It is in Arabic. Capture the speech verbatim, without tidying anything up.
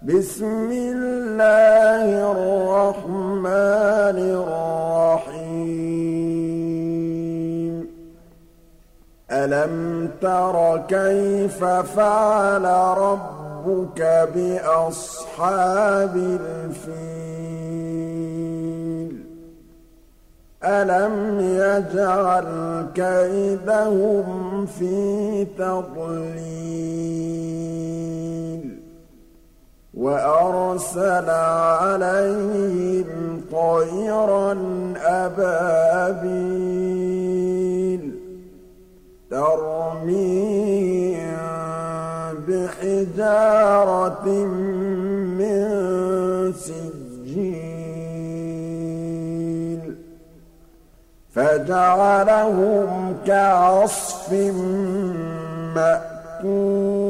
بسم الله الرحمن الرحيم ألم تر كيف فعل ربك بأصحاب الفيل ألم يجعل كيدهم في تضليل وأرسل عليهم طيرا أبابيل ترميهم بحجارة من سجيل فجعلهم كعصف مأكول